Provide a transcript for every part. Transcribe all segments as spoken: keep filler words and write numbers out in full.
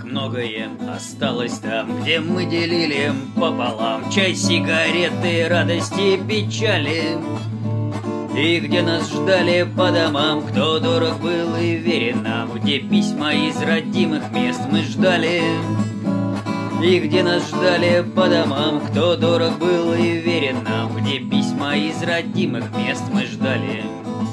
как многое осталось там, где мы делили пополам чай, сигареты, радости, печали. И где нас ждали по домам, кто дорог был и верен нам, где письма из родимых мест мы ждали. И где нас ждали по домам, кто дорог был и верен нам, где письма из родимых мест мы ждали.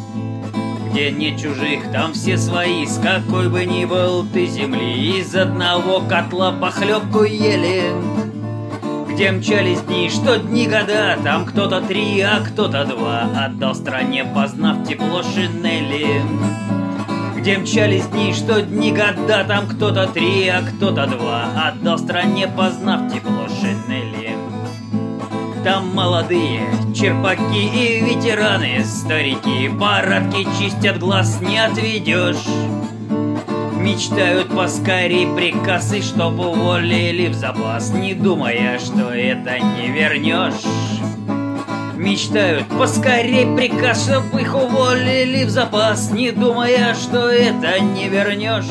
Где нет чужих, там все свои, с какой бы ни был ты земли, из одного котла похлебку ели. Где мчались дни, что дни года, там кто-то три, а кто-то два, отдал стране, познав тепло шинели. Где мчались дни, что дни года, там кто-то три, а кто-то два, отдал стране, познав тепло шинели. Там молодые черпаки и ветераны, старики, парадки чистят, глаз не отведешь. Мечтают поскорей приказ, и чтоб уволили в запас, не думая, что это не вернешь. Мечтают поскорей приказ, чтоб их уволили в запас, не думая, что это не вернешь.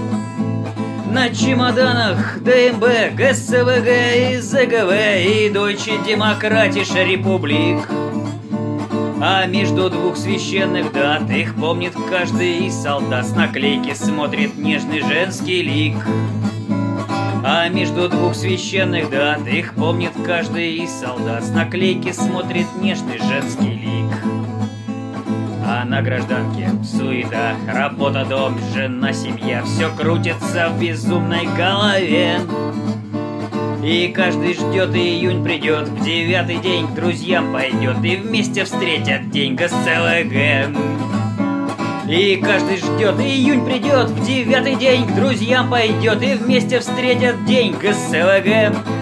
На чемоданах ДМБ, ГСВГ и ЗГВ и Deutsche Demokratische Republik. А между двух священных дат их помнит каждый из солдат, с наклейки смотрит нежный женский лик. А между двух священных дат их помнит каждый из солдат, с наклейки смотрит нежный женский лик. А на гражданке суета, работа, дом, жена, семья, все крутится в безумной голове. И каждый ждет, и июнь придет, в девятый день к друзьям пойдет, и вместе встретят день ГСВГ. И каждый ждет, и июнь придет, в девятый день к друзьям пойдет, и вместе встретят день ГСВГ.